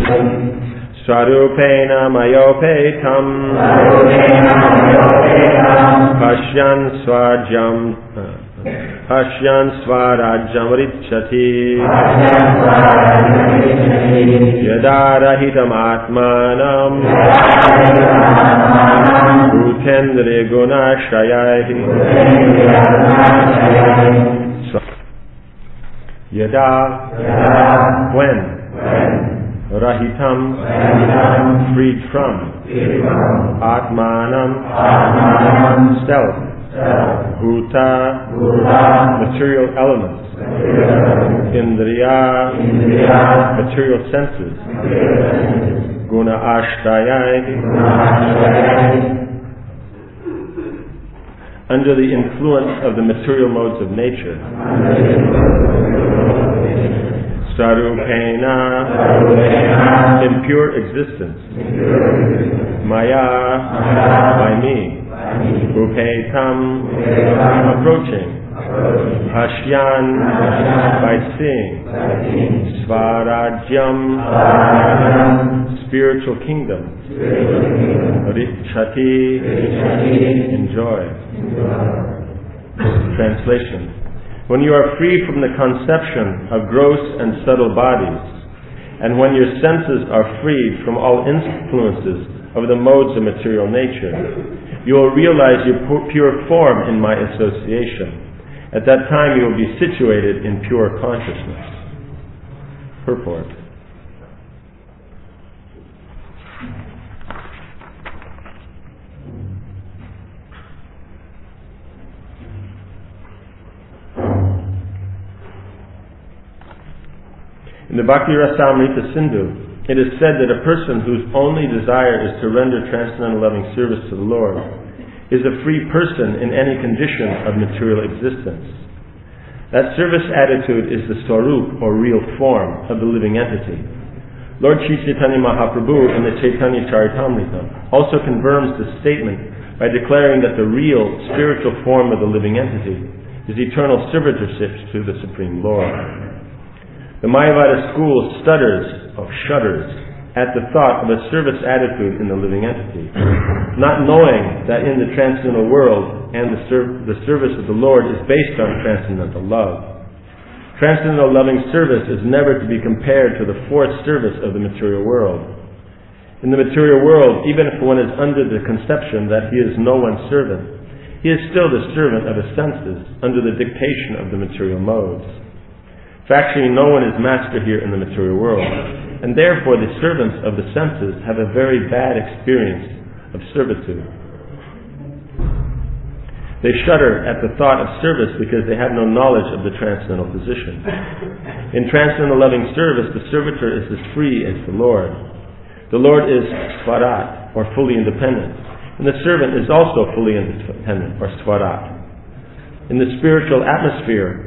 Swarupena mayopetam Pashyan swarajyam richati Yada rahitam atmanam Bhutendriya gunashayai Yada, when Rahitam, freed from Atmanam, self Bhuta, material elements Indriya, material senses Guna ashtayai, under the influence of the material modes of nature. Sarupena, impure existence. Maya, by me. Upetam, approaching. Pashyan, by seeing. Swarajyam, spiritual kingdom. Richati, enjoy. Translation. When you are free from the conception of gross and subtle bodies, and when your senses are freed from all influences of the modes of material nature, you will realize your pure form in my association. At that time you will be situated in pure consciousness. Purport. In the Bhakti Rasamrita Sindhu, it is said that a person whose only desire is to render transcendental loving service to the Lord is a free person in any condition of material existence. That service attitude is the swarup, or real form, of the living entity. Lord Sri Chaitanya Mahaprabhu in the Chaitanya Charitamrita also confirms this statement by declaring that the real spiritual form of the living entity is eternal servitorship to the Supreme Lord. The Mayavada school shudders at the thought of a service attitude in the living entity, not knowing that in the transcendental world and the service of the Lord is based on transcendental love. Transcendental loving service is never to be compared to the forced service of the material world. In the material world, even if one is under the conception that he is no one's servant, he is still the servant of his senses under the dictation of the material modes. Factually, no one is master here in the material world, and therefore the servants of the senses have a very bad experience of servitude. They shudder at the thought of service because they have no knowledge of the transcendental position. In transcendental loving service, the servitor is as free as the Lord. The Lord is swarat, or fully independent, and the servant is also fully independent, or swarat. In the spiritual atmosphere,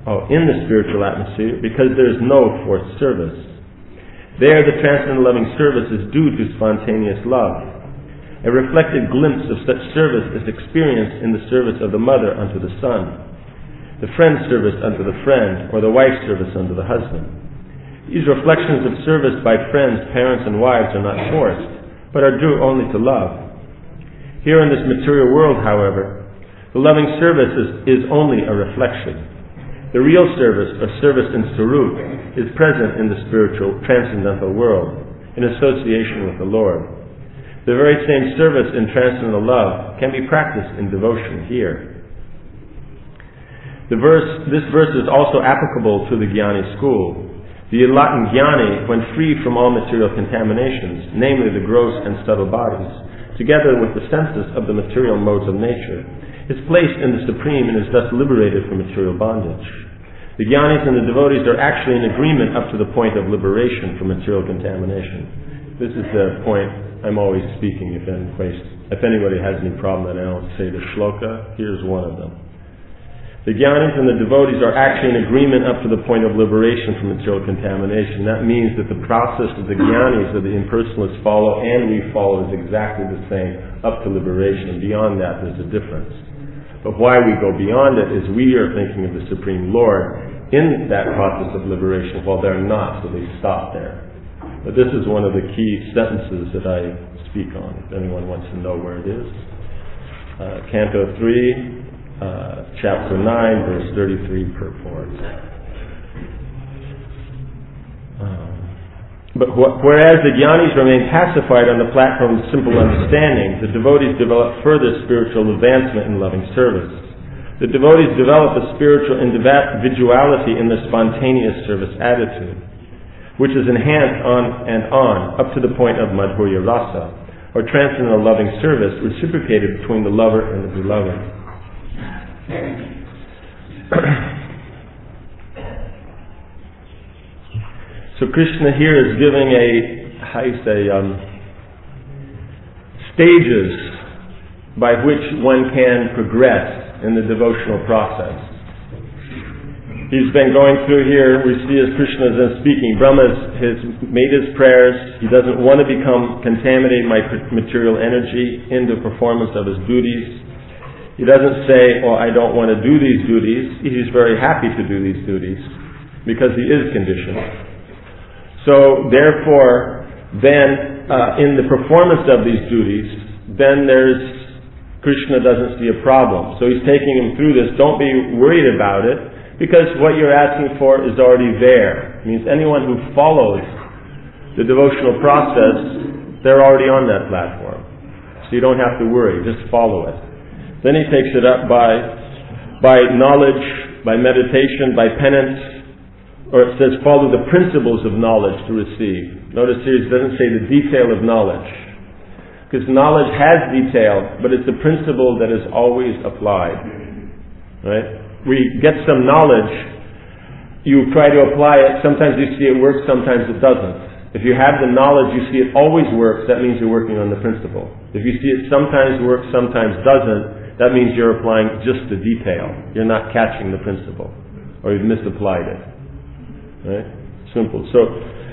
because there is no forced service. There, the transcendental loving service is due to spontaneous love. A reflected glimpse of such service is experienced in the service of the mother unto the son, the friend's service unto the friend, or the wife's service unto the husband. These reflections of service by friends, parents, and wives are not forced, but are due only to love. Here in this material world, however, the loving service is only a reflection. The real service, or service in Swarup, is present in the spiritual, transcendental world, in association with the Lord. The very same service in transcendental love can be practiced in devotion here. This verse is also applicable to the Jnani school. The enlightened Jnani, when freed from all material contaminations, namely the gross and subtle bodies, together with the senses of the material modes of nature, is placed in the Supreme and is thus liberated from material bondage. The Jnanis and the devotees are actually in agreement up to the point of liberation from material contamination. This is the point I'm always speaking if anybody has any problem that I don't say the shloka. Here's one of them. The Jnanis and the devotees are actually in agreement up to the point of liberation from material contamination. That means that the process of the Jnanis, or the impersonalists, follow and we follow is exactly the same up to liberation. Beyond that, there's a difference. But why we go beyond it is we are thinking of the Supreme Lord in that process of liberation, while they're not, so they stop there. But this is one of the key sentences that I speak on, if anyone wants to know where it is. Canto 3, chapter 9, verse 33 purport. But whereas the jnanis remain pacified on the platform of simple understanding, the devotees develop further spiritual advancement in loving service. The devotees develop a spiritual individuality in their spontaneous service attitude, which is enhanced on and on, up to the point of Madhurya Rasa, or transcendental loving service, reciprocated between the lover and the beloved. So Krishna here is giving stages by which one can progress in the devotional process. He's been going through here, we see as Krishna is speaking, Brahma has made his prayers, he doesn't want to contaminate my material energy in the performance of his duties. He doesn't say, I don't want to do these duties. He's very happy to do these duties because he is conditioned. So therefore, then in the performance of these duties, then Krishna doesn't see a problem. So he's taking him through this. Don't be worried about it, because what you're asking for is already there. It means anyone who follows the devotional process, they're already on that platform. So you don't have to worry, just follow it. Then he takes it up by knowledge, by meditation, by penance, or it says follow the principles of knowledge to receive. Notice here it doesn't say the detail of knowledge, because knowledge has detail, but it's a principle that is always applied. Right? We get some knowledge, you try to apply it, sometimes you see it works, sometimes it doesn't. If you have the knowledge, you see it always works, that means you're working on the principle. If you see it sometimes works, sometimes doesn't, that means you're applying just the detail. You're not catching the principle, or you've misapplied it. Right? Simple. So,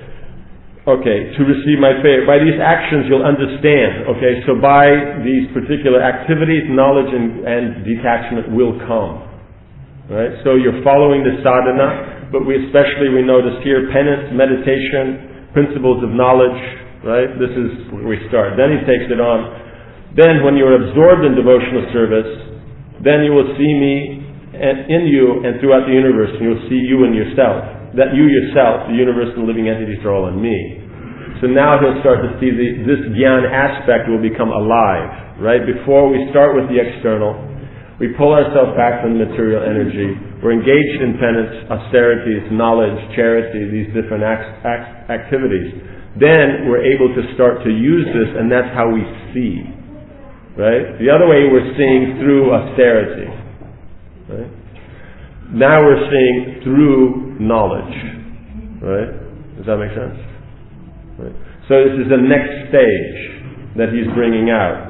to receive my favor. By these actions you'll understand. So by these particular activities, knowledge and detachment will come. Right? So you're following the sadhana, but we notice here penance, meditation, principles of knowledge. Right? This is where we start. Then he takes it on. Then when you're absorbed in devotional service, then you will see me in you and throughout the universe, and you'll see you and yourself. That you yourself, the universe and living entities are all in me. So now he'll start to see this jnana aspect will become alive. Right? Before we start with the external, we pull ourselves back from the material energy. We're engaged in penance, austerities, knowledge, charity, these different activities. Then we're able to start to use this, and that's how we see. Right? The other way we're seeing through austerity. Right? Now we're seeing through knowledge. Right? Does that make sense? Right. So this is the next stage that he's bringing out.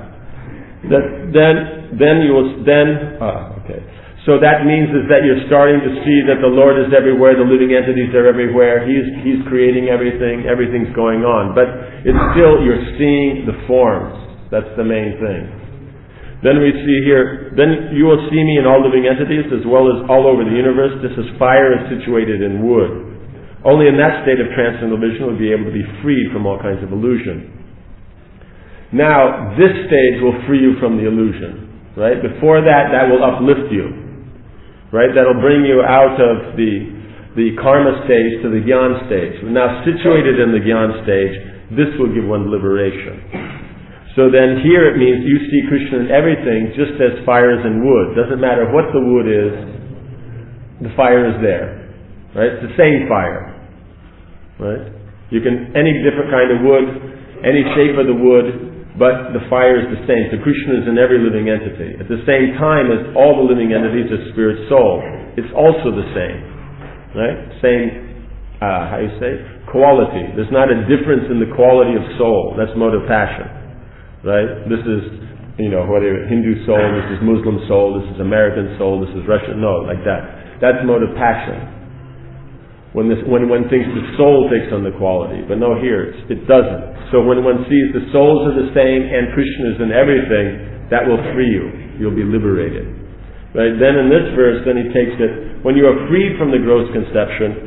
So that means is that you're starting to see that the Lord is everywhere, the living entities are everywhere, He's creating everything, everything's going on. But it's still, you're seeing the forms. That's the main thing. Then we see here, then you will see me in all living entities as well as all over the universe. This is fire is situated in wood. Only in that state of transcendental vision will be able to be freed from all kinds of illusion. Now, this stage will free you from the illusion. Right? Before that will uplift you. Right? That'll bring you out of the karma stage to the jnana stage. Now, situated in the jnana stage, this will give one liberation. So then here it means you see Krishna in everything, just as fire is in wood. Doesn't matter what the wood is, the fire is there. Right? It's the same fire. Right? You can, any different kind of wood, any shape of the wood, but the fire is the same. So Krishna is in every living entity. At the same time as all the living entities are spirit soul. It's also the same. Right? Same, quality. There's not a difference in the quality of soul. That's mode of passion. Right? This is, whatever, Hindu soul, this is Muslim soul, this is American soul, this is Russian, no, like that. That's mode of passion. When one thinks the soul takes on the quality. But no, here, it doesn't. So when one sees the souls are the same and Krishna is in everything, that will free you. You'll be liberated. Right? Then in this verse, then he takes it, when you are freed from the gross conception,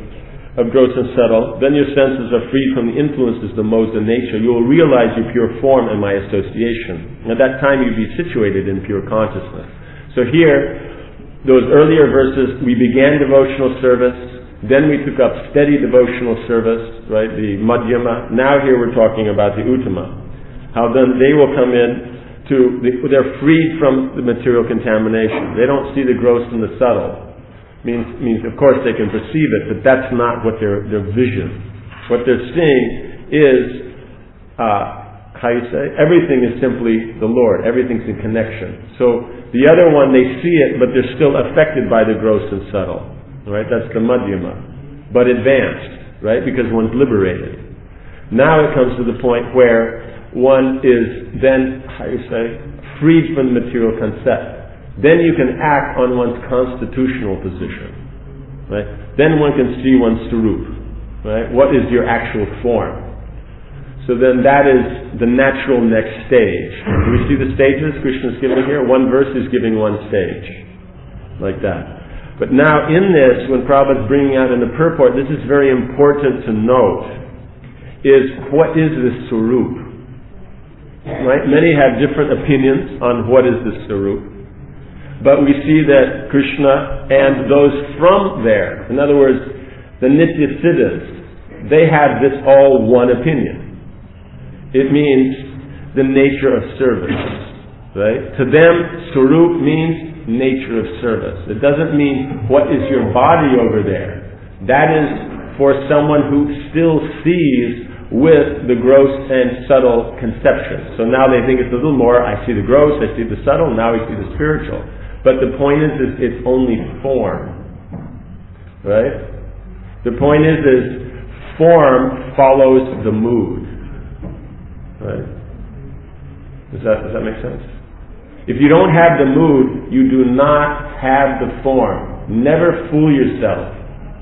of gross and subtle, then your senses are freed from the influences, the modes of nature. You will realize your pure form and my association. At that time you'll be situated in pure consciousness. So here, those earlier verses, we began devotional service, then we took up steady devotional service, right, the madhyama. Now here we're talking about the uttama. How then they will come in they're freed from the material contamination. They don't see the gross and the subtle. Means of course they can perceive it, but that's not what their vision. What they're seeing is, everything is simply the Lord. Everything's in connection. So the other one, they see it, but they're still affected by the gross and subtle. Right? That's the madhyama. But advanced, right? Because one's liberated. Now it comes to the point where one is then, freed from the material concept. Then you can act on one's constitutional position, right? Then one can see one's swarup, right? What is your actual form? So then that is the natural next stage. Do we see the stages Krishna is giving here? One verse is giving one stage, like that. But now in this, when Prabhupada is bringing out in the purport, this is very important to note, is what is this swarup? Right? Many have different opinions on what is this swarup. But we see that Krishna and those from there, in other words, the Nitya Siddhas, they have this all one opinion. It means the nature of service. Right? To them, swarup means nature of service. It doesn't mean what is your body over there. That is for someone who still sees with the gross and subtle conception. So now they think it's a little more, I see the gross, I see the subtle, now we see the spiritual. But the point is it's only form. Right? The point is form follows the mood. Right? Does that make sense? If you don't have the mood, you do not have the form. Never fool yourself.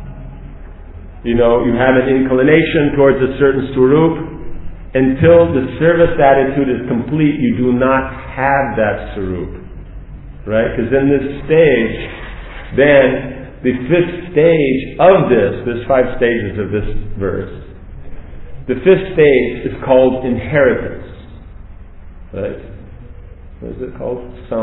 You know, you have an inclination towards a certain swarup. Until the service attitude is complete, you do not have that swarup. Right? Because in this stage, then the fifth stage of there's 5 stages of this verse. The fifth stage is called inheritance. Right? What is it called?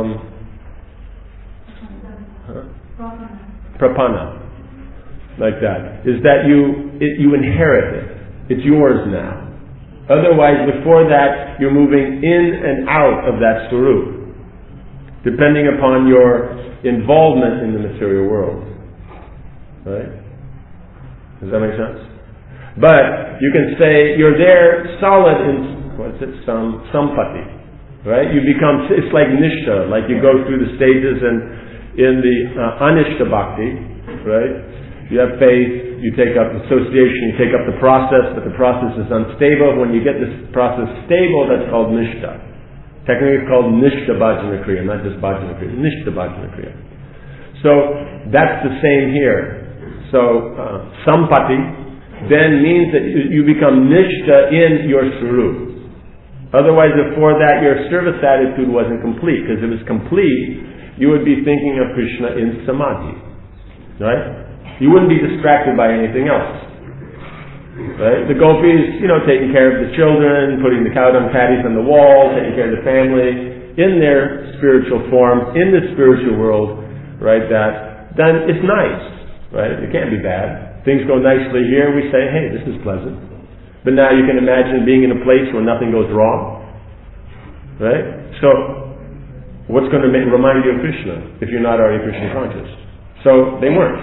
Prapana. Like that. Is that you inherit it. It's yours now. Otherwise, before that, you're moving in and out of that swarup, depending upon your involvement in the material world. Right? Does that make sense? But you can say you're there solid in, sampati. Right? You become, it's like nishta, like you go through the stages and in the anishta bhakti, right? You have faith, you take up association, you take up the process, but the process is unstable. When you get this process stable, that's called nishta. Technically it's called nishta bhajana kriya, not just bhajana kriya, nishta bhajana kriya. So that's the same here. So sampati then means that you become nishta in your swarup. Otherwise, before that, your service attitude wasn't complete. Because if it was complete, you would be thinking of Krishna in samadhi. Right? You wouldn't be distracted by anything else. Right? The gopis, taking care of the children, putting the cow dung patties on the wall, taking care of the family, in their spiritual form, in the spiritual world, right? Then it's nice. Right? It can't be bad. Things go nicely here, we say, hey, this is pleasant. But now you can imagine being in a place where nothing goes wrong. Right? So, what's going to remind you of Krishna if you're not already Krishna conscious? So, they weren't.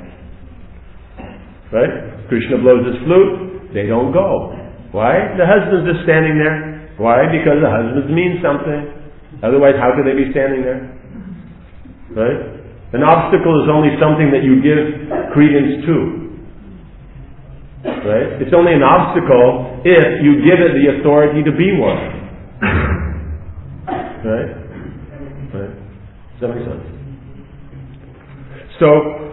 Right? Krishna blows his flute, they don't go. Why? The husband's just standing there. Why? Because the husbands mean something. Otherwise, how could they be standing there? Right? An obstacle is only something that you give credence to. Right? It's only an obstacle if you give it the authority to be one. Right? Right? Does that make sense? So,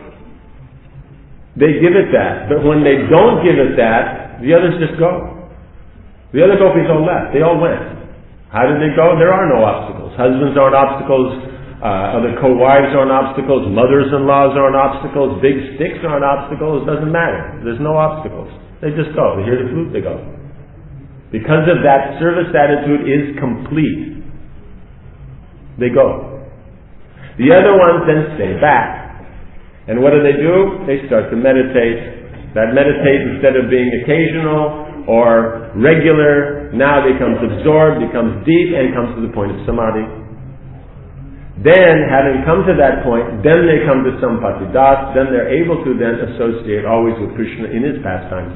they give it that, but when they don't give it that, the others just go. The other gopis all left. They all went. How did they go? There are no obstacles. Husbands aren't obstacles. Other co-wives aren't obstacles. Mothers-in-laws aren't obstacles. Big sticks aren't obstacles. It doesn't matter. There's no obstacles. They just go. They hear the flute, they go. Because of that, service attitude is complete. They go. The other ones then stay back. And what do? They start to meditate. That meditate, instead of being occasional or regular, now becomes absorbed, becomes deep, and comes to the point of samadhi. Then, having come to that point, then they come to Sampati Das, then they're able to then associate always with Krishna in his pastimes.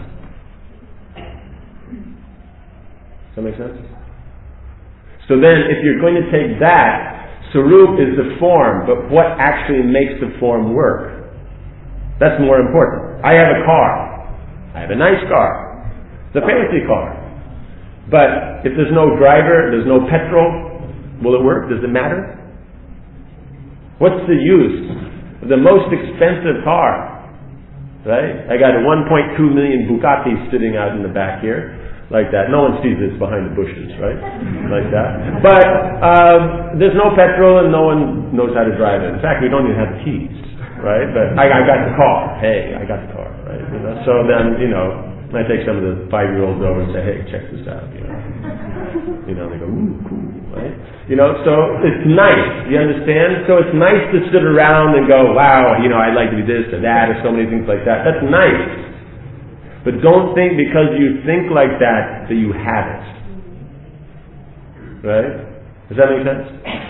Does that make sense? So then, if you're going to take that, Sarup is the form, but what actually makes the form work? That's more important. I have a car. I have a nice car. It's a fancy car. But if there's no driver, there's no petrol, will it work? Does it matter? What's the use of the most expensive car? Right? I got a 1.2 million Bugatti sitting out in the back here. Like that. No one sees this behind the bushes, right? Like that. But there's no petrol and no one knows how to drive it. In fact, we don't even have the keys, right? But I got the car. Hey, I got the car, right? You know? So then, I take some of the 5-year-olds over and say, hey, check this out. They go, ooh, cool, right? So it's nice. You understand? So it's nice to sit around and go, wow, I'd like to do this or that or so many things like that. That's nice. But don't think because you think like that you have it. Right? Does that make sense?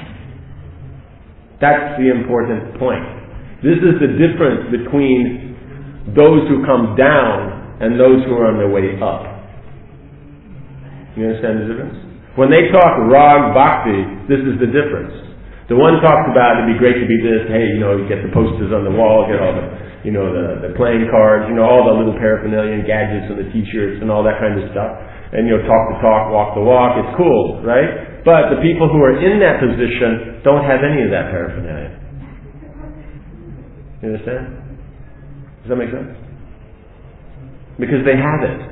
That's the important point. This is the difference between those who come down and those who are on their way up. You understand the difference? When they talk Rag Bhakti, this is the difference. The one talks about it'd be great to be this, hey, you get the posters on the wall, get all the the playing cards, all the little paraphernalia and gadgets and the t-shirts and all that kind of stuff. And talk the talk, walk the walk. It's cool, right? But the people who are in that position don't have any of that paraphernalia. You understand? Does that make sense? Because they have it.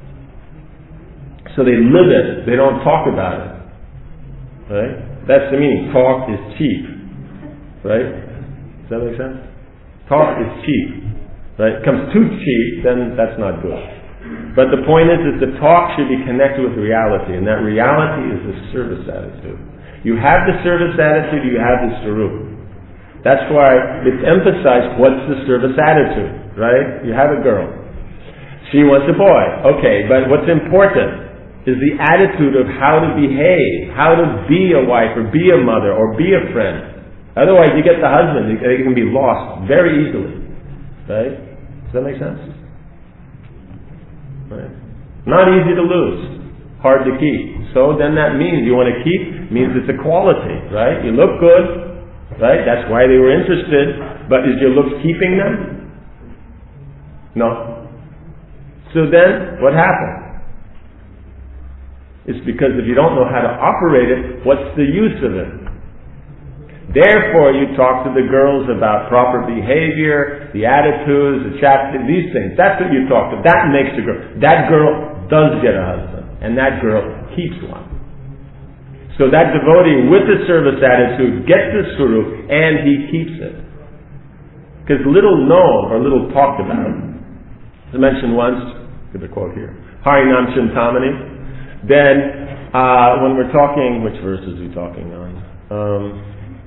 So they live it. They don't talk about it. Right? That's the meaning. Talk is cheap. Right? Does that make sense? Talk is cheap. Right? It comes too cheap, then that's not good. But the point is that the talk should be connected with reality, and that reality is the service attitude. You have the service attitude, you have the sarup. That's why it's emphasized what's the service attitude, right? You have a girl. She wants a boy. Okay, but what's important is the attitude of how to behave, how to be a wife or be a mother or be a friend. Otherwise, you get the husband, they can be lost very easily. Right? Does that make sense? Right? Not easy to lose. Hard to keep. So then that means you want to keep, means it's a quality. Right? You look good. Right? That's why they were interested. But is your looks keeping them? No. So then, what happened? It's because if you don't know how to operate it, what's the use of it? Therefore, you talk to the girls about proper behavior, the attitudes, the chastity, these things. That's what you talk to. That makes the girl. That girl does get a husband, and that girl keeps one. So that devotee with the service attitude gets the sarup, and he keeps it. Because little known or little talked about, as I mentioned once, get the quote here, Harinam Chintamani. Then, when we're talking, which verse is he talking on?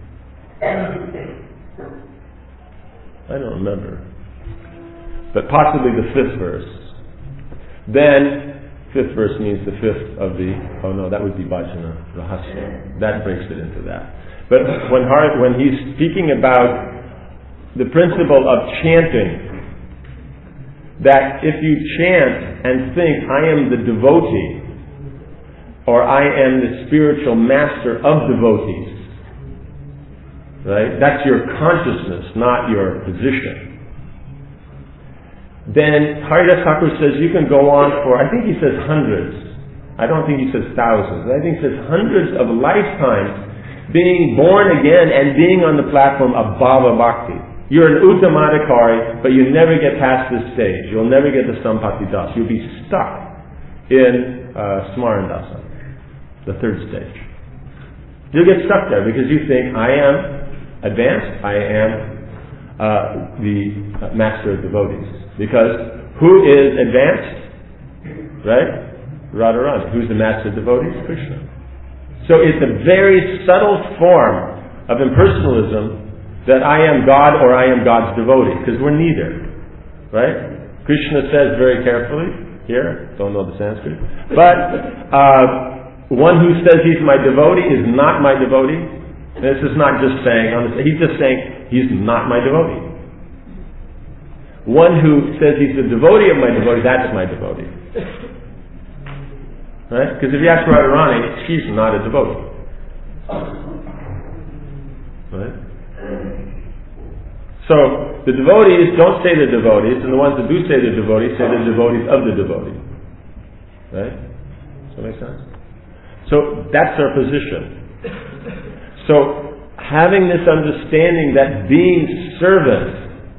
I don't remember. But possibly the 5th verse. Then, 5th verse means the 5th of the, that would be Bhajana, Rahasya. That breaks it into that. But when he's speaking about the principle of chanting, that if you chant and think, I am the devotee, or I am the spiritual master of devotees, right? That's your consciousness, not your position. Then Haridas Thakur says you can go on for, I think he says hundreds. I don't think he says thousands. I think he says hundreds of lifetimes being born again and being on the platform of Bhava Bhakti. You're an Uttamadhikari, but you never get past this stage. You'll never get to Sampati Das. You'll be stuck in Smarandasa, the 3rd stage. You'll get stuck there because you think, I am advanced, I am the master of devotees. Because who is advanced? Right? Radharani. Who's the master of devotees? Krishna. So it's a very subtle form of impersonalism that I am God or I am God's devotee, because we're neither. Right? Krishna says very carefully, here, don't know the Sanskrit, but one who says he's my devotee is not my devotee. This is not just saying, he's just saying he's not my devotee. One who says he's the devotee of my devotee, that's my devotee. Right? Because if you ask Radharani, she's not a devotee. Right? So, the devotees don't say they're devotees, and the ones that do say they're devotees say they're devotees of the devotee. Right? Does that make sense? So, that's our position. So, having this understanding that being service,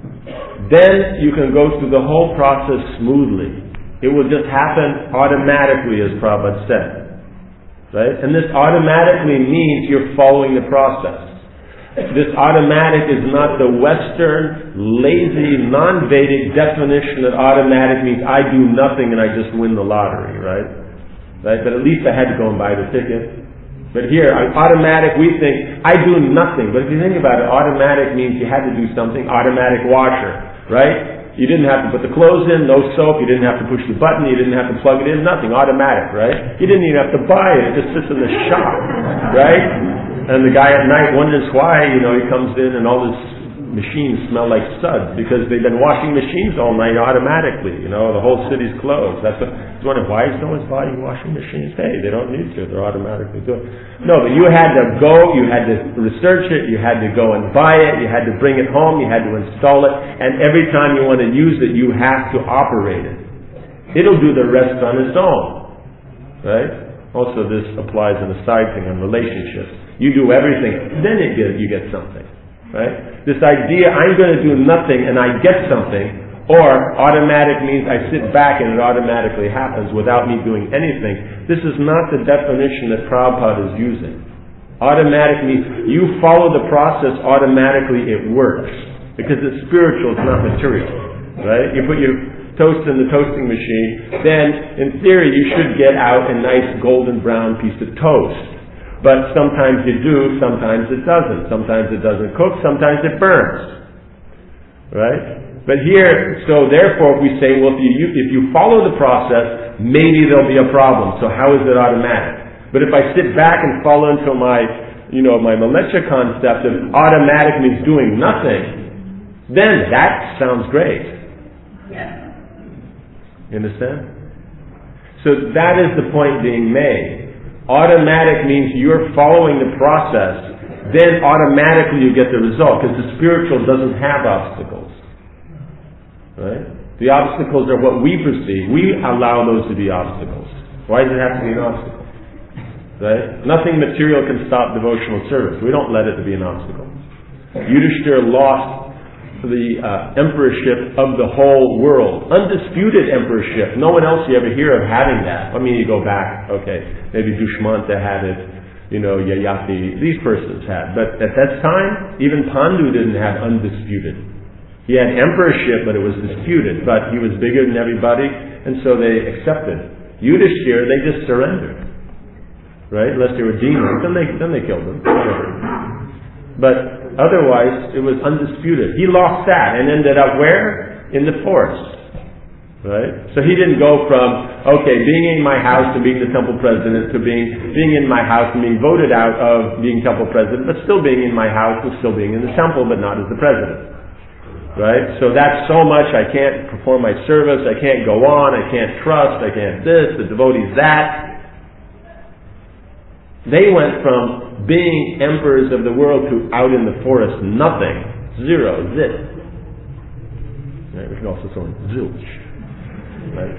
then you can go through the whole process smoothly. It will just happen automatically, as Prabhupada said. Right? And this automatically means you're following the process. This automatic is not the Western, lazy, non-Vedic definition that automatic means I do nothing and I just win the lottery, right? Right? But at least I had to go and buy the ticket. But here, automatic, we think, I do nothing. But if you think about it, automatic means you had to do something. Automatic washer, right? You didn't have to put the clothes in, no soap, you didn't have to push the button, you didn't have to plug it in, nothing, automatic, right? You didn't even have to buy it, it just sits in the shop, right? And the guy at night wonders why, he comes in and all his machines smell like suds, because they've been washing machines all night automatically, the whole city's closed. He's wondering, why is no one's buying washing machines? Hey, they don't need to, they're automatically doing it. No, but you had to go, you had to research it, you had to go and buy it, you had to bring it home, you had to install it, and every time you want to use it, you have to operate it. It'll do the rest on its own. Right? Also, this applies in a side thing on relationships. You do everything, then you get something. Right? This idea, I'm going to do nothing and I get something, or automatic means I sit back and it automatically happens without me doing anything. This is not the definition that Prabhupada is using. Automatic means you follow the process, automatically it works. Because it's spiritual, it's not material. Right? You put your toast in the toasting machine, then in theory you should get out a nice golden brown piece of toast. But sometimes you do, sometimes it doesn't. Sometimes it doesn't cook, sometimes it burns. Right? But here, so therefore we say, well, if you follow the process, maybe there'll be a problem. So how is it automatic? But if I sit back and fall into my militia concept of automatic means doing nothing, then that sounds great. You understand? So that is the point being made. Automatic means you're following the process, then automatically you get the result, because the spiritual doesn't have obstacles. Right? The obstacles are what we perceive. We allow those to be obstacles. Why does it have to be an obstacle? Right? Nothing material can stop devotional service. We don't let it to be an obstacle. Yudhishthira lost the emperorship of the whole world. Undisputed emperorship. No one else you ever hear of having that. I mean, you go back, okay, maybe Dushmanta had it, Yayati, these persons had. But at that time, even Pandu didn't have undisputed. He had emperorship, but it was disputed. But he was bigger than everybody, and so they accepted. Yudhishthira, they just surrendered. Right? Unless they were demons, then they killed them. Whatever. But otherwise, it was undisputed. He lost that and ended up where? In the forest. Right? So he didn't go from, being in my house to being the temple president, to being in my house and being voted out of being temple president, but still being in my house and still being in the temple, but not as the president. Right? So that's so much, I can't perform my service, I can't go on, I can't trust, I can't this, the devotees that. They went from being emperors of the world to out in the forest, nothing, zero, zit. Right? We can also throw in zilch. Right?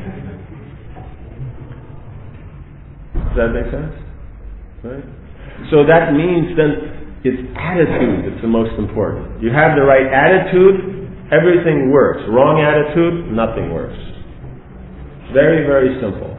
Does that make sense? Right? So that means then it's attitude that's the most important. You have the right attitude, everything works. Wrong attitude, nothing works. Very, very simple.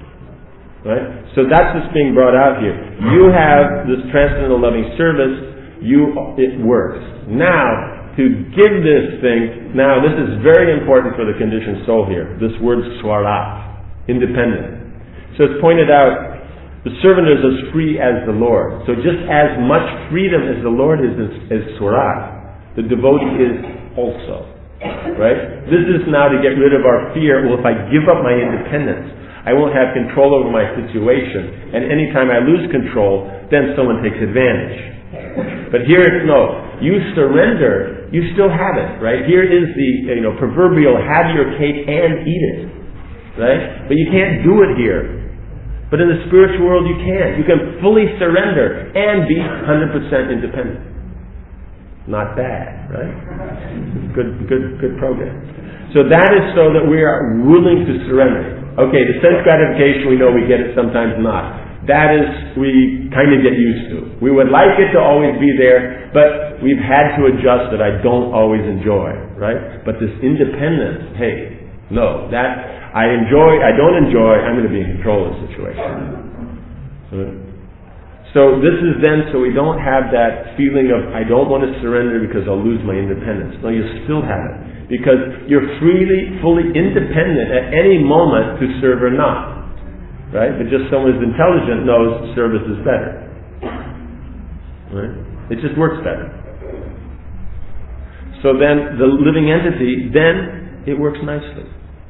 Right? So that's what's being brought out here. You have this transcendental loving service, it works. Now, to give this thing, now this is very important for the conditioned soul here, this word swarat, independent. So it's pointed out, the servant is as free as the Lord. So just as much freedom as the Lord is as swarat, the devotee is also. Right? This is now to get rid of our fear. Well, if I give up my independence, I won't have control over my situation. And anytime I lose control, then someone takes advantage. But here it's no. You surrender, you still have it. Right? Here is the proverbial have your cake and eat it. Right? But you can't do it here. But in the spiritual world you can. You can fully surrender and be 100% independent. Not bad, right? Good program. So that is so that we are willing to surrender. Okay, the sense gratification, we know we get it, sometimes not. That is, we kind of get used to. We would like it to always be there, but we've had to adjust that I don't always enjoy, right? But this independence, hey, no, that I don't enjoy, I'm going to be in control of the situation. So this is then so we don't have that feeling of I don't want to surrender because I'll lose my independence. No, you still have it. Because you're fully independent at any moment to serve or not. Right? But just someone who's intelligent knows service is better. Right? It just works better. So then the living entity, then it works nicely.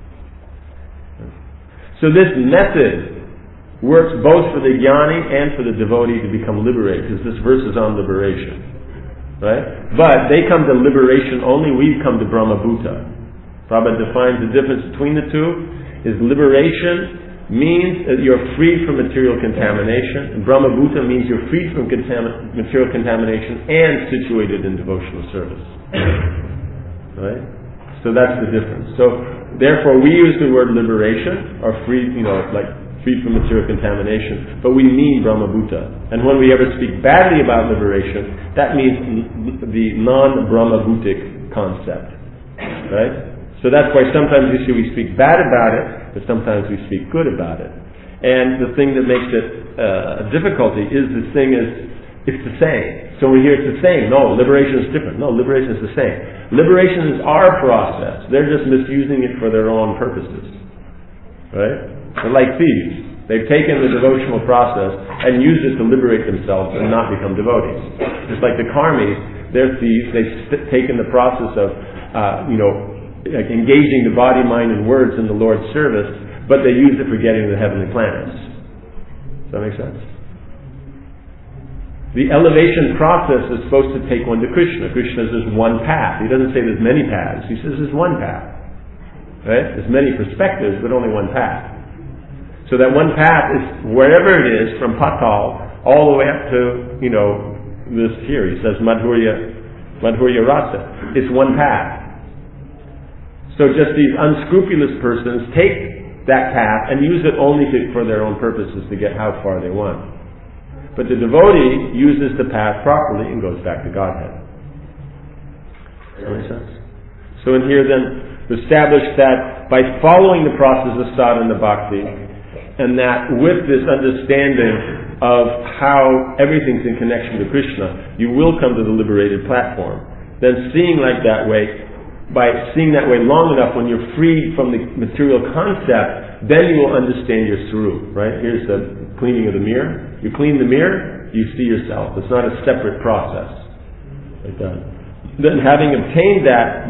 So this method works both for the jnani and for the devotee to become liberated, because this verse is on liberation. Right? But they come to liberation only, we've come to Brahmabhuta. Prabhupada defines the difference between the two, is liberation means that you're freed from material contamination, and Brahmabhuta means you're freed from material contamination and situated in devotional service. Right? So that's the difference. So therefore we use the word liberation, or freed, freed from material contamination, but we mean Brahmabhuta. And when we ever speak badly about liberation, that means the non-Brahmabhutic concept. Right? So that's why sometimes you see we speak bad about it, but sometimes we speak good about it. And the thing that makes it a difficulty is this thing is, it's the same. So we hear it's the same. No, liberation is different. No, liberation is the same. Liberation is our process. They're just misusing it for their own purposes. Right? They're like thieves. They've taken the devotional process and used it to liberate themselves and not become devotees. Just like the karmis, they're thieves. They've taken the process of, engaging the body, mind, and words in the Lord's service, but they use it for getting to the heavenly planets. Does that make sense? The elevation process is supposed to take one to Krishna. Krishna says there's one path. He doesn't say there's many paths. He says there's one path. Right? There's many perspectives, but only one path. So that one path is wherever it is, from Patal all the way up to, this here. He says Madhurya Rasa. It's one path. So just these unscrupulous persons take that path and use it only for their own purposes to get how far they want. But the devotee uses the path properly and goes back to Godhead. Does that make sense? So in here then, we establish that by following the process of sadhana bhakti, and that with this understanding of how everything's in connection to Krishna, you will come to the liberated platform. Then seeing like that way, by seeing that way long enough, when you're freed from the material concept, then you will understand your swarup, right? Here's the cleaning of the mirror. You clean the mirror, you see yourself. It's not a separate process. Like that. Then having obtained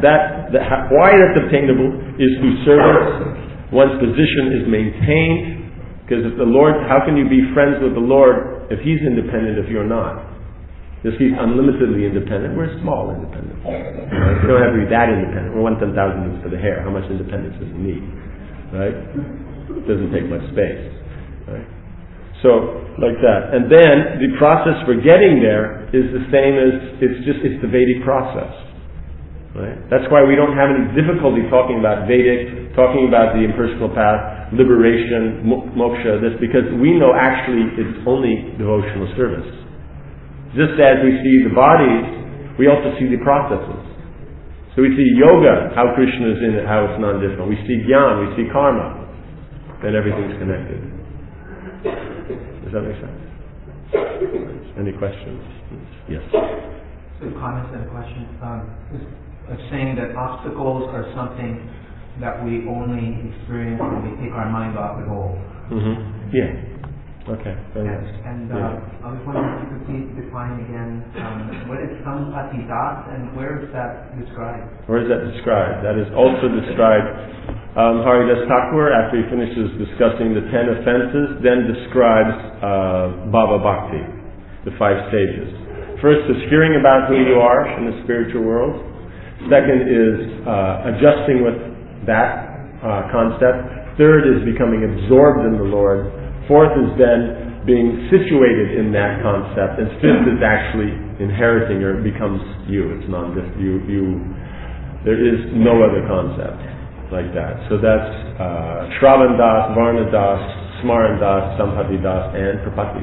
why that's obtainable is through service. One's position is maintained, because if the Lord, how can you be friends with the Lord if He's independent if you're not? Because He's unlimitedly independent. We're small independent. Right? We don't have to be that independent. We're 1/10,000 for the hair. How much independence does it need? Right? It doesn't take much space. Right? So, like that. And then, the process for getting there is the same as, it's the Vedic process. Right? That's why we don't have any difficulty talking about Vedic, talking about the impersonal path, liberation, moksha, because we know actually it's only devotional service. Just as we see the bodies, we also see the processes. So we see yoga, how Krishna is in it, how it's non-different. We see jnana, we see karma. Then everything's connected. Does that make sense? Any questions? Yes. Two comments and a question. Saying that obstacles are something that we only experience when we take our mind off the goal. Mm-hmm. Yeah. Okay. Very nice. And I was wondering if you could please define again what is Sampati Das and where is that described? Where is that described? That is also described. Haridas Thakur, after he finishes discussing the 10 offenses, then describes Bhava Bhakti, the 5 stages. First is hearing about who you are in the spiritual world. Second is adjusting with that concept. Third is becoming absorbed in the Lord. Fourth is then being situated in that concept. And fifth is actually inheriting, or it becomes you. It's there is no other concept like that. So that's Shravan Das, Varna Das, Smaran Das, Sampati Das, and Prapati.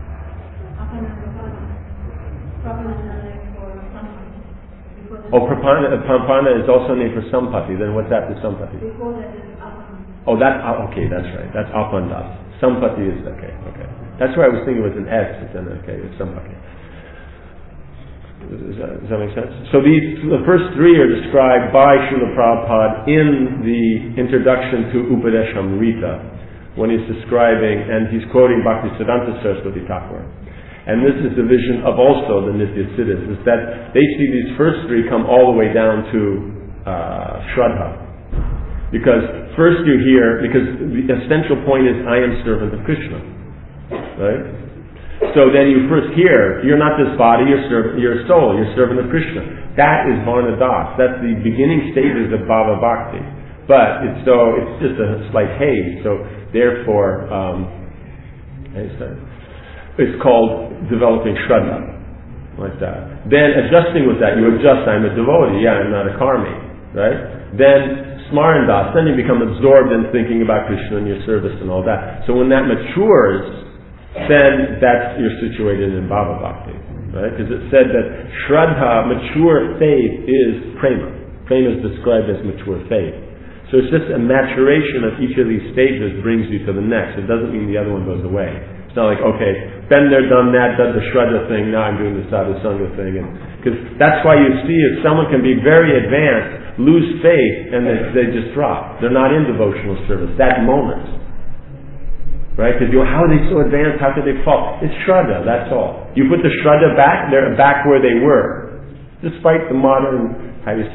Oh, Prampana is also named for Sampati. Then what's after Sampati? Oh, okay, that's right. That's Apandas. Sampati is, okay. That's why I was thinking it was an S, but then, okay, it's Sampati. Does that make sense? So the first 3 are described by Srila Prabhupada in the introduction to Upadeshamrita, when he's describing, and he's quoting Bhaktisiddhanta Saraswati Thakur. And this is the vision of also the Nitya Siddhas, is that they see these first 3 come all the way down to Shraddha. Because first you hear, because the essential point is, I am servant of Krishna. Right? So then you first hear, you're not this body, you're a soul, you're servant of Krishna. That is Varna Das. That's the beginning stages of Bhava Bhakti. But it's just a slight haze. So therefore, it's called developing Shraddha, like that. Then adjusting with that, you adjust, I'm a devotee, I'm not a karmi, right? Then Smaran Das, then you become absorbed in thinking about Krishna and your service and all that. So when that matures, then you're situated in Bhava Bhakti, right? Because it said that Shraddha, mature faith, is prema. Prema is described as mature faith. So it's just a maturation of each of these stages brings you to the next. It doesn't mean the other one goes away. It's not like, okay, been there, done that, done the Shraddha thing, now I'm doing the Sadhu Sangha thing. Because that's why you see if someone can be very advanced, lose faith, and they just drop. They're not in devotional service that moment. Right? Because how are they so advanced? How could they fall? It's Shraddha, that's all. You put the Shraddha back, they're back where they were. Despite the modern,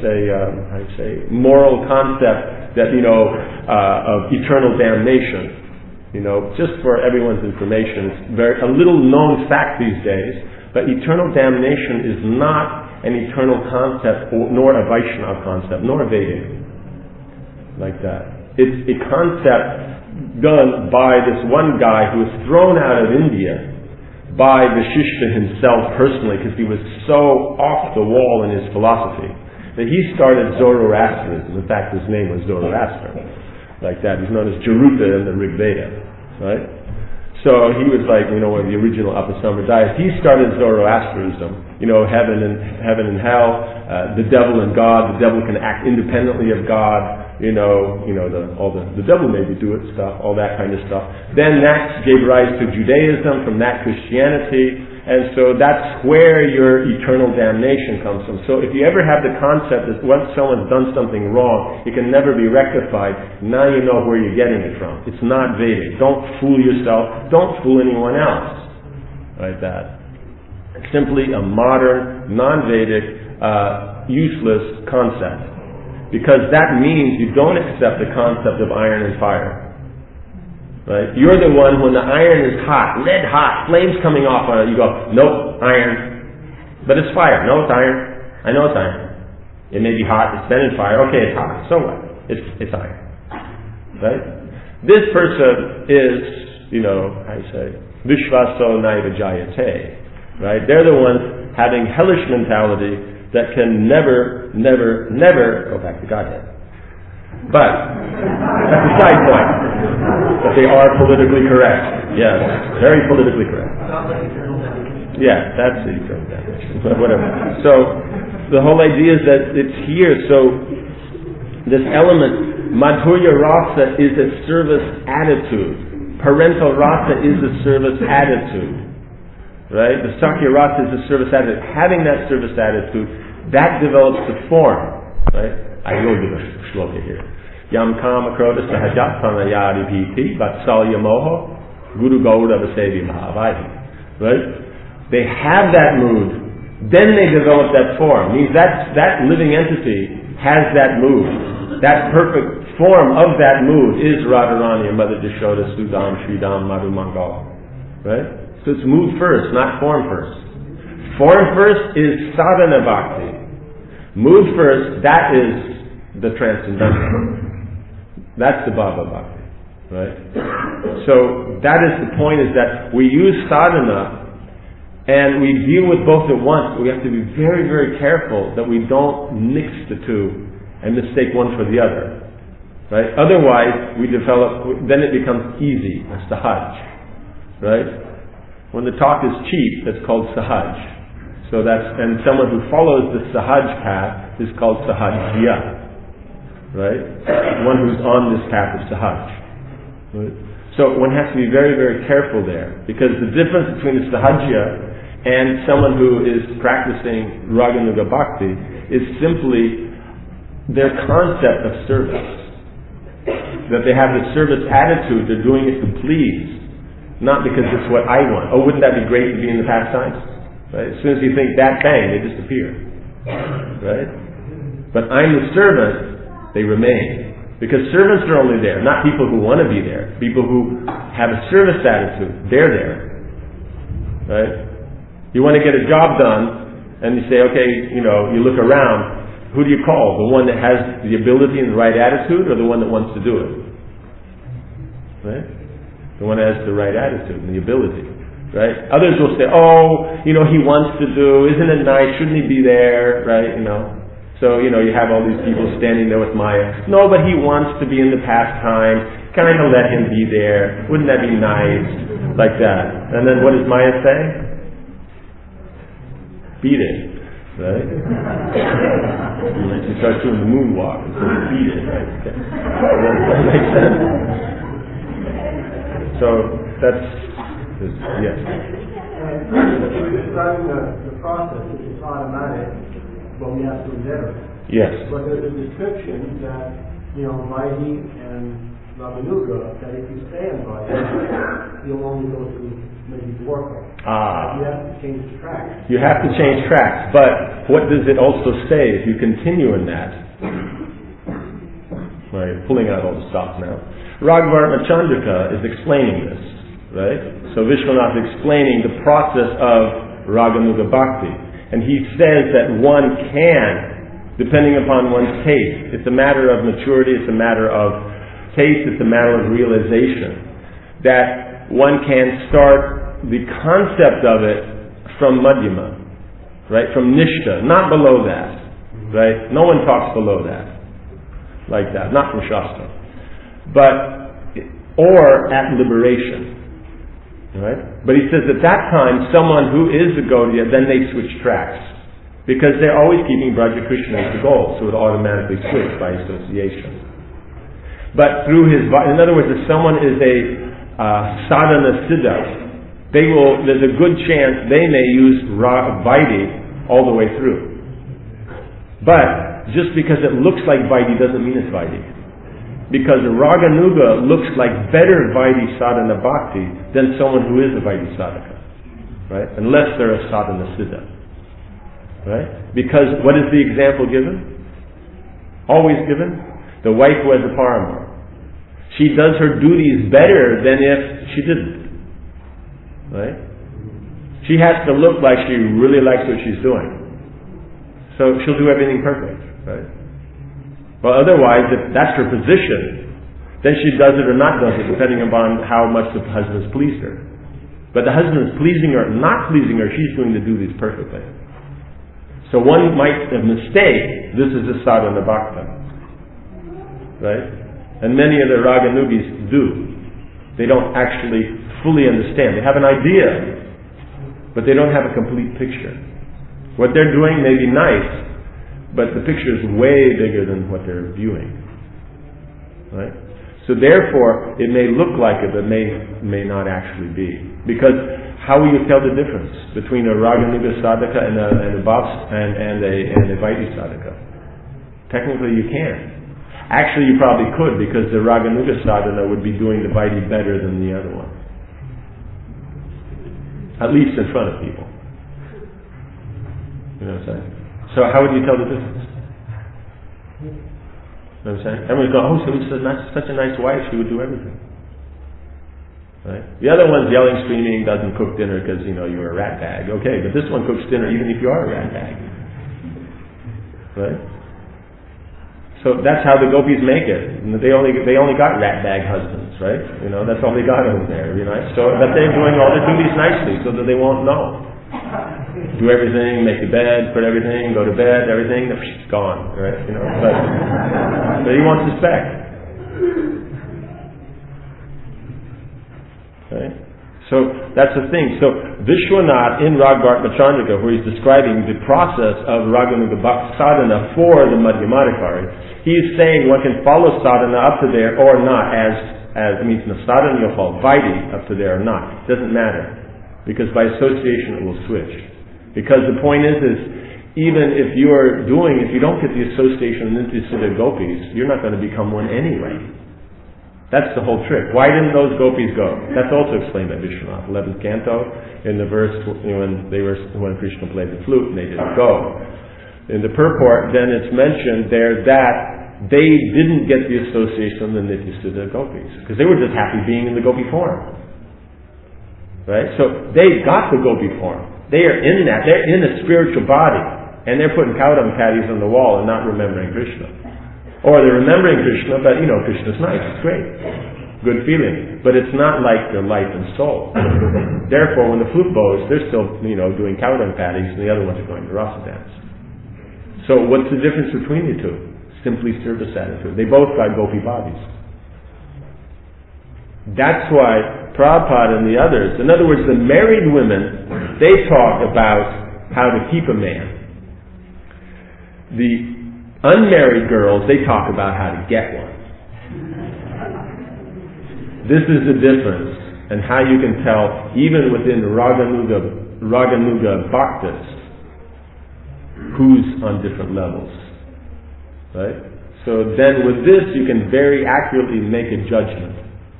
moral concept that, of eternal damnation. Just for everyone's information, it's a little known fact these days, but eternal damnation is not an eternal concept, nor a Vaishnava concept, nor a Vedic, like that. It's a concept done by this one guy who was thrown out of India by Vasishtha himself personally, because he was so off the wall in his philosophy, that he started Zoroastrianism. In fact, his name was Zoroaster, like that. He's known as Jaruta in the Rig Veda, right? So he was like, one of the original Apasamradayas. He started Zoroastrianism, heaven and hell, the devil and God. The devil can act independently of God. The devil maybe do it stuff, all that kind of stuff. Then that gave rise to Judaism, from that Christianity, and so that's where your eternal damnation comes from. So if you ever have the concept that once someone's done something wrong, it can never be rectified, now you know where you're getting it from. It's not Vedic. Don't fool yourself. Don't fool anyone else. Like that. It's simply a modern, non-Vedic, useless concept. Because that means you don't accept the concept of iron and fire. Right? You're the one, when the iron is hot, lead hot, flames coming off on it, you go, nope, iron. But it's fire. No, it's iron. I know it's iron. It may be hot, it's been in fire, okay, it's hot. So what? It's iron. Right? This person is, Vishvaso Naiva Jayate. Right? They're the ones having hellish mentality that can never go back to Godhead. But that's a side point. But they are politically correct. Yes, very politically correct. Yeah, that's the eternal damnation. Whatever. So the whole idea is that it's here. So this element, Madhurya Rasa, is a service attitude. Parental Rasa is a service attitude. right? The Sakya Rasa is the service attitude. Having that service attitude, that develops the form, right? I will give a shloka here. Yam kama krodha sahajat pranayadi bhiti vatsalya moho guru gauda vasevi mahavadi. Right? They have that mood, then they develop that form. Means that living entity has that mood. That perfect form of that mood is Radharani, Mother Jashoda, Sudam, Sridam, Madhu Mangal. Right? So it's mood first, not form first. Form first is sadhana bhakti. Mood first, that is the transcendental. That's the Bhava Bhakti. Right? So that is the point, is that we use sadhana and we deal with both at once. We have to be very, very careful that we don't mix the two and mistake one for the other. Right? Otherwise, then it becomes easy, a sahaj. Right? When the talk is cheap, that's called sahaj. And someone who follows the sahaj path is called sahajya. Right? One who's on this path of sahaj. Right? So one has to be very, very careful there, because the difference between the sahajya and someone who is practicing Raganuga Bhakti is simply their concept of service. That they have the service attitude, they're doing it to please, not because it's what I want. Oh, wouldn't that be great to be in the pastimes? Right? As soon as you think that, bang, they disappear. Right? But I'm the servant, they remain. Because servants are only there, not people who want to be there. People who have a service attitude, they're there. Right? You want to get a job done, and you say, okay, you look around, who do you call? The one that has the ability and the right attitude, or the one that wants to do it? Right? The one that has the right attitude and the ability. Right? Others will say, he wants to do, isn't it nice, shouldn't he be there? Right? So, you have all these people standing there with Maya. No, but he wants to be in the pastime. Kind of let him be there. Wouldn't that be nice? Like that. And then what does Maya say? Beat it. Right? She starts doing the moonwalk and says, beat it. Right? Okay. Does that make sense? So, that's, yes. We're describing the process, which is automatic, but we have to endeavor. Yes. But there's a description that, Vaidhi and Raganuga, that if you stay in Vaidhi, you'll only go to maybe Dwarka. You have to change tracks. You have to change tracks, but what does it also say if you continue in that? Right, pulling out all the stops now. Raghavartma Chandrika is explaining this, right? So Vishwanath is explaining the process of Raganuga Bhakti. And he says that one can, depending upon one's taste. It's a matter of maturity, it's a matter of taste, it's a matter of realization. That one can start the concept of it from Madhyama, right? From Nishta, not below that, right? No one talks below that, like that, not from Shastra. Or at liberation. Right? But he says at that time, someone who is a Gaudiya, then they switch tracks. Because they're always keeping Braja Krishna as the goal, so it automatically switch by association. But in other words, if someone is a sadhana siddha, there's a good chance they may use Vaidhi all the way through. But just because it looks like Vaidhi doesn't mean it's Vaidhi. Because a Raganuga looks like better Vaidhi sadhana bhakti than someone who is a Vaidhi sadhaka. Right? Unless they're a sadhana siddha. Right? Because what is the example given? Always given? The wife who has a paramour. She does her duties better than if she didn't. Right? She has to look like she really likes what she's doing. So she'll do everything perfect. Right? Well, otherwise, if that's her position, then she does it or not does it, depending upon how much the husband's pleased her. But the husband is pleasing her or not pleasing her, she's going to do this perfectly. So one might mistake, this is a sadhana bhakta. Right? And many of the Raganugis do. They don't actually fully understand. They have an idea, but they don't have a complete picture. What they're doing may be nice, but the picture is way bigger than what they're viewing. Right? So therefore, it may look like it, but may not actually be. Because how will you tell the difference between a Raganuga sadhaka and a Vaidhi sadhaka? Technically you can't. Actually you probably could, because the Raganuga sadhana would be doing the Vaidhi better than the other one. At least in front of people. You know what I'm saying? So how would you tell the difference? You know what I'm saying? Everyone's going, oh, so he's such a nice wife, she would do everything. Right? The other one's yelling, screaming, doesn't cook dinner because, you're a rat bag. Okay, but this one cooks dinner even if you are a rat bag. Right? So that's how the gopis make it. They only got rat bag husbands, right? That's all they got over there. So that they're doing all their duties nicely so that they won't know. Do everything, make the bed, put everything, go to bed, everything, it's gone, right? But he won't suspect. Right? So that's the thing. So Vishwanath in Ragbharta Chandrika, where he's describing the process of Raganuga sadhana for the Madhyamadikari, he's saying one can follow sadhana up to there or not, as it means in the sadhana you'll follow Vaidhi up to there or not. It doesn't matter. Because by association it will switch. Because the point is even if you don't get the association of Nityasiddha gopis, you're not going to become one anyway. That's the whole trick. Why didn't those gopis go? That's also explained by Vishwanath. 11th canto, in the verse when Krishna played the flute and they didn't go. In the purport, then it's mentioned there that they didn't get the association of the Nityasiddha gopis because they were just happy being in the gopi form. Right? So they got the gopi form. They are in that. They're in a spiritual body, and they're putting kaudam patties on the wall and not remembering Krishna. Or they're remembering Krishna, but Krishna's nice, it's great. Good feeling. But it's not like their life and soul. Therefore, when the flute blows, they're still, doing kaudam patties, and the other ones are going to rasa dance. So what's the difference between the two? Simply service attitude. They both got gopi bodies. That's why Prabhupada and the others, in other words, the married women, they talk about how to keep a man. The unmarried girls, they talk about how to get one. This is the difference, and how you can tell, even within Raganuga Bhaktas, who's on different levels. Right? So then with this, you can very accurately make a judgment.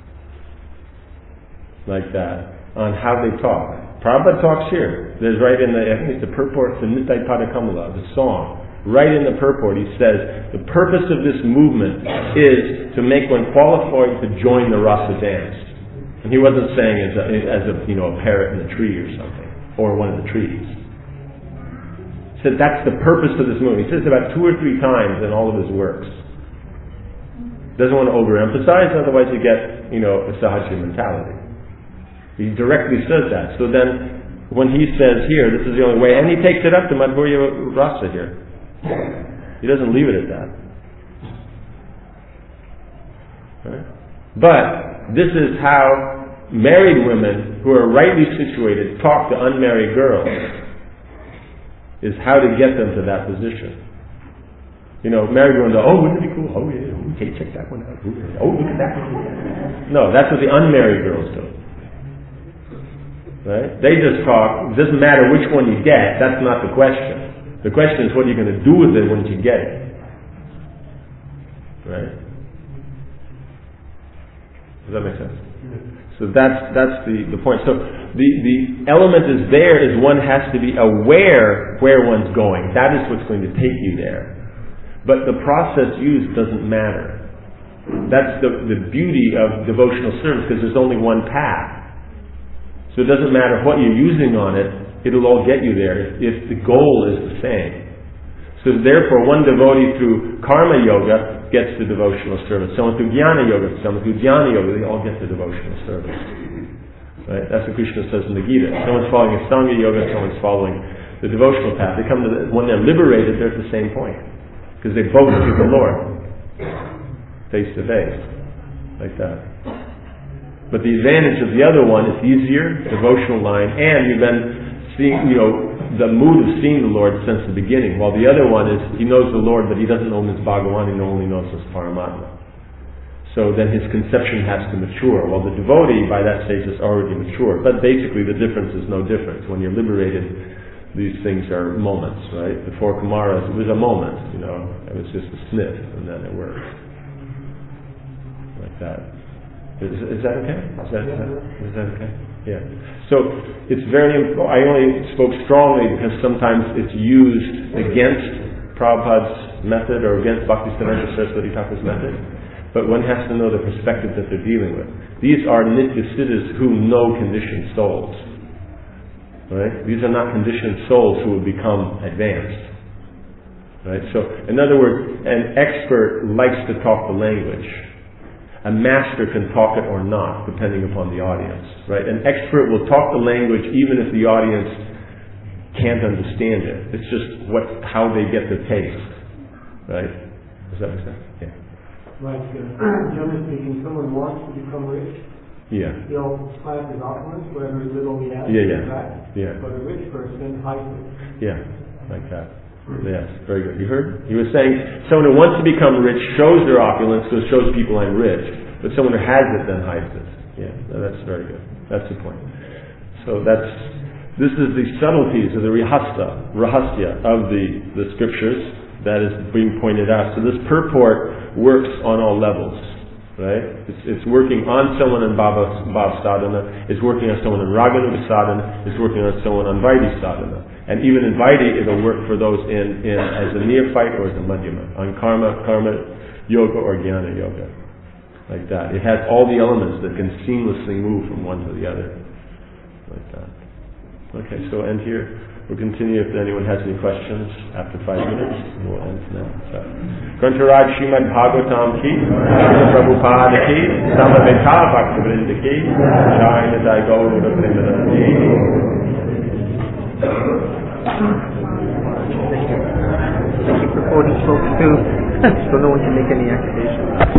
Like that, on how they talk. Prabhupada talks here. There's right in I think it's the purport to Nitai Padakamala, the song. Right in the purport, he says, the purpose of this movement is to make one qualified to join the rasa dance. And he wasn't saying as a parrot in a tree or something, or one of the trees. He said that's the purpose of this movement. He says it about 2 or 3 times in all of his works. Doesn't want to overemphasize, otherwise you get, a sahaja mentality. He directly says that. So then, when he says here, this is the only way, and he takes it up to Madhurya Rasa here. He doesn't leave it at that. Right? But this is how married women who are rightly situated talk to unmarried girls, is how to get them to that position. Married women go, oh, wouldn't it be cool? Oh, yeah, okay, check that one out. Oh, look at that one. No, that's what the unmarried girls do. Right? They just talk, it doesn't matter which one you get, that's not the question. The question is what are you going to do with it once you get it? Right? Does that make sense? So that's the point. So the element is there is one has to be aware where one's going. That is what's going to take you there. But the process used doesn't matter. That's the beauty of devotional service, because there's only one path. So it doesn't matter what you're using on it, it'll all get you there if the goal is the same. So therefore, one devotee through karma yoga gets the devotional service. Someone through jnana yoga, someone through jnana yoga, they all get the devotional service. Right? That's what Krishna says in the Gita. Someone's following Ashtanga yoga, someone's following the devotional path. They come to when they're liberated, they're at the same point. Because they both see the Lord. Face to face. Like that. But the advantage of the other one is easier, devotional line, and you've been seeing, the mood of seeing the Lord since the beginning. While the other one is, he knows the Lord, but he doesn't know him as Bhagavan, he only knows him as Paramatma. So then his conception has to mature. Well, the devotee by that stage is already mature. But basically the difference is no difference. When you're liberated, these things are moments, right? Before Kumaras, it was a moment, it was just a sniff, and then it worked. Like that. Is that okay? Is that okay? Yeah. So it's very important. I only spoke strongly because sometimes it's used against Prabhupada's method or against Bhaktisiddhanta Saraswati Thakur's method. But one has to know the perspective that they're dealing with. These are Nitya-siddhas who know conditioned souls. Right? These are not conditioned souls who will become advanced. Right? So, in other words, an expert likes to talk the language. A master can talk it or not, depending upon the audience. Right? An expert will talk the language even if the audience can't understand it. It's just how they get the taste. Right? Does that make sense? Yeah. Like, generally speaking, someone wants to become rich. Yeah. He'll plant his opulence, whatever little he has. Yeah. But a rich person hides it. Yeah, like that. Yes, very good. You heard? He was saying someone who wants to become rich shows their opulence, so it shows people I'm rich. But someone who has it then hides it. Yeah, that's very good. That's the point. So this is the subtleties of the rahasya of the scriptures that is being pointed out. So this purport works on all levels, right? It's working on someone in Bhava sadhana, it's working on someone in Raganuga sadhana, it's working on someone on Vaidhi sadhana. And even in Vaidhi, it'll work for those in as a neophyte or as a madhyama, on karma yoga or jnana yoga. Like that. It has all the elements that can seamlessly move from one to the other. Like that. Okay, so end here. We'll continue if anyone has any questions after 5 minutes. We'll end now. So, Grantaraj Srimad Bhagavatam ki, Prabhupada ki, Samaveta Bhaktivinoda ki, Jai Nitai Gaura Premanandi ki. Keep recording folks too, so no one can make any accusations.